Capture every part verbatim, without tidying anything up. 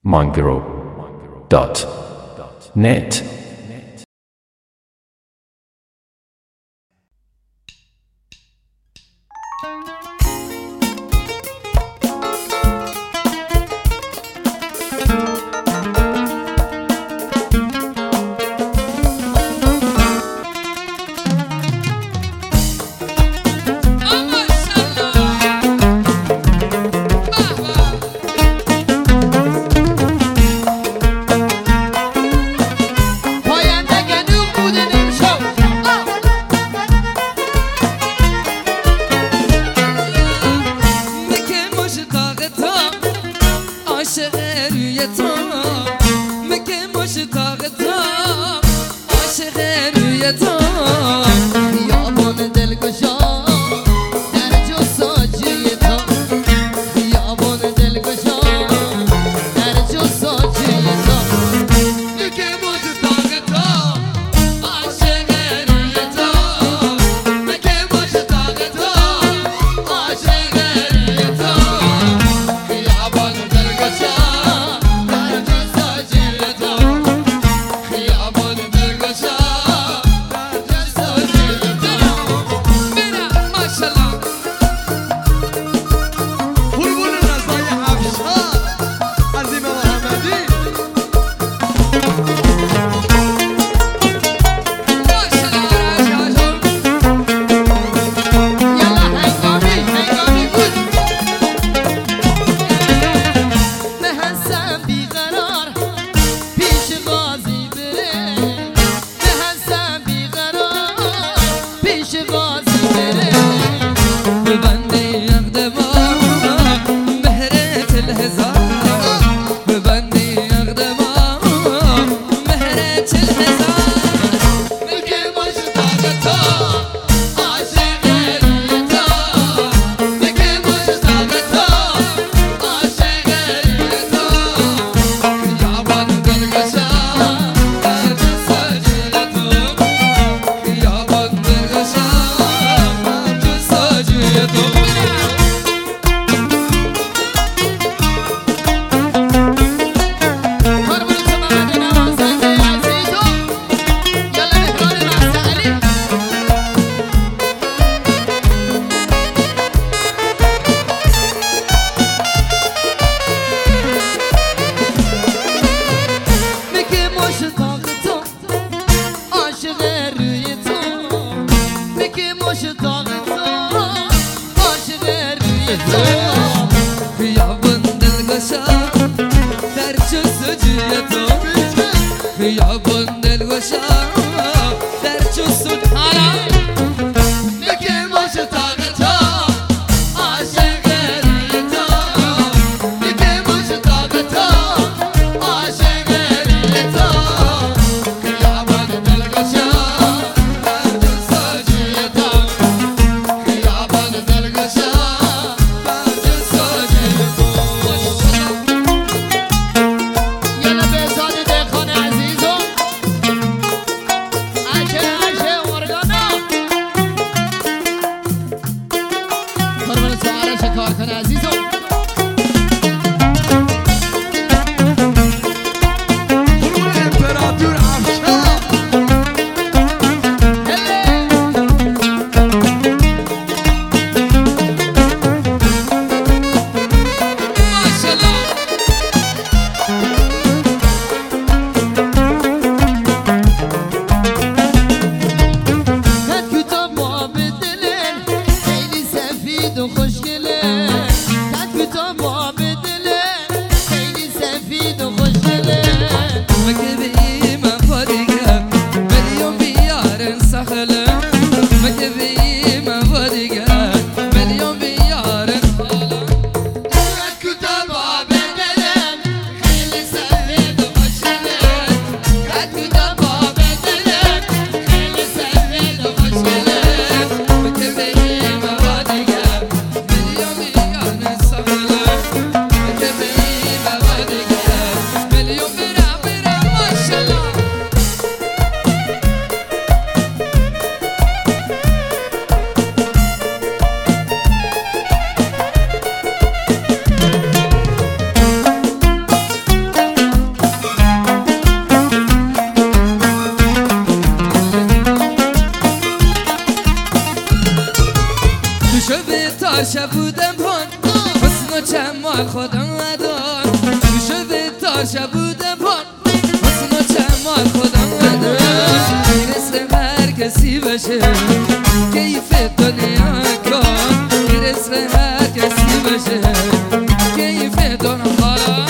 mangro dot net. جمال خدا ندار شده تا شبوده بان حسن و جمال خدا ندار میرسه هر کسی بشه کیف دنیا کن میرسه هر کسی بشه کیف دنیا حالا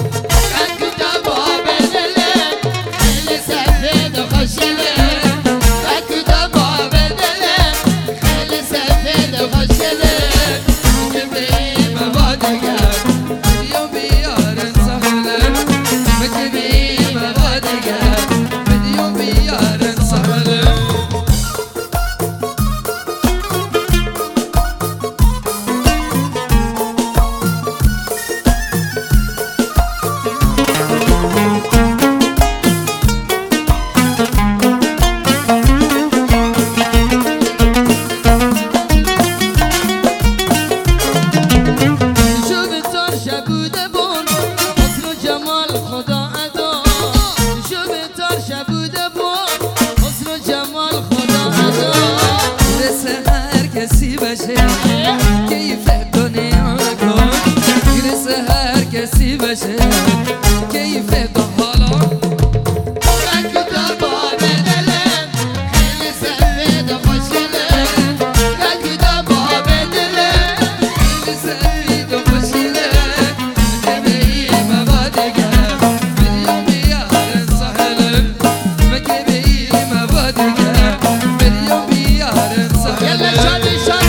کیف دنیا کن میرسه هر کسی بشه کیف دو حالا رنگ با بدلم خیلی سفید و خوشگله رنگ با بدلم خیلی سفید و خوشگله ببین مبادگر بریو بیارن سهلم مگه بیم مبادگر بریو بیارن سهلم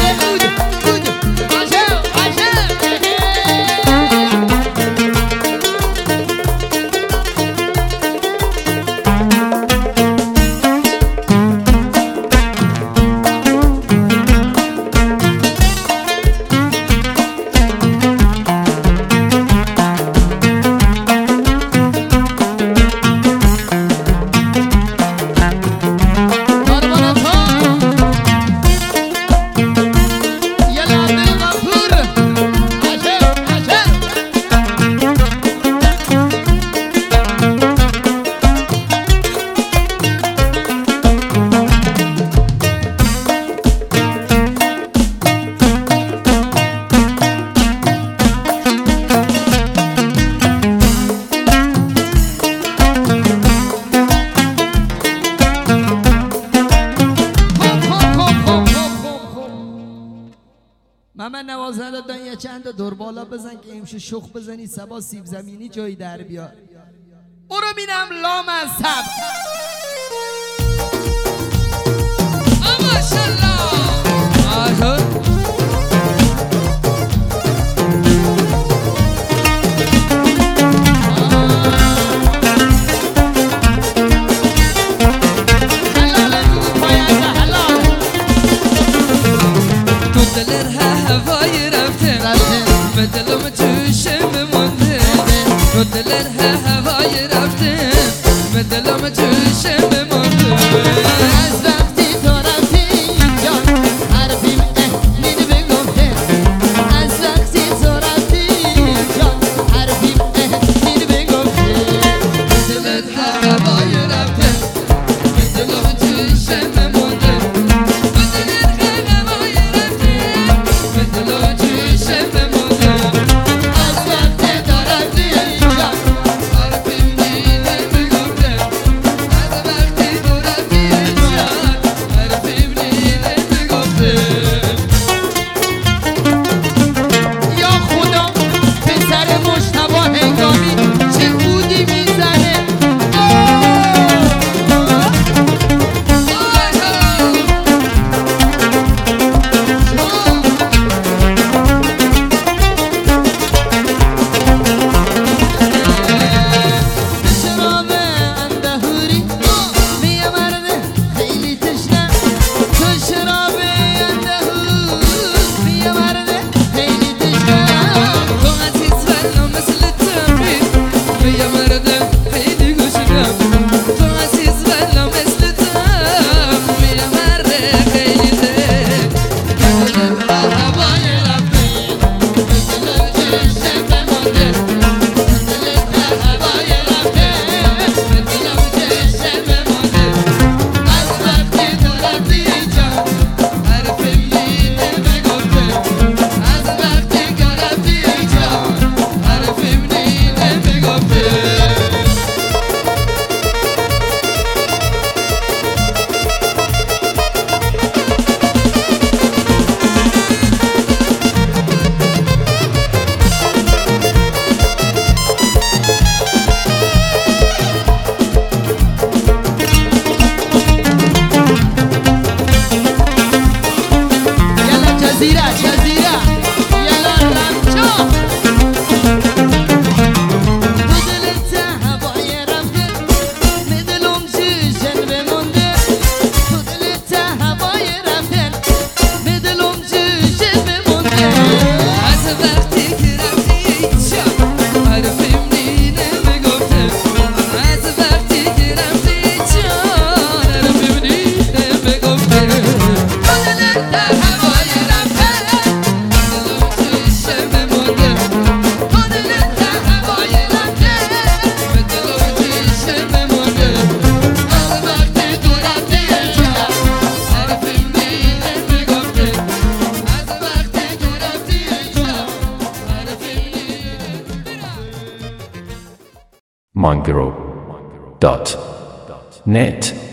من نوازنده دادن یه چند دور بالا بزن که امشه شخ بزنی سبا سیب زمینی جایی در بیار او رو میرم لامصب ماشالله دلم توشم بمونده تو دلر هوای رفته به دلم توشم بمونده از وقتی تو رفتی جان حرفیم اهلین بگفته از وقتی تو رفتی جان حرفیم اهلین بگفته دلر هوای رفته به دلم توشم بمونده تو دلر هوای رفته به دلم توشم بمونده از وقتی تو رفتی جان Mangro dot net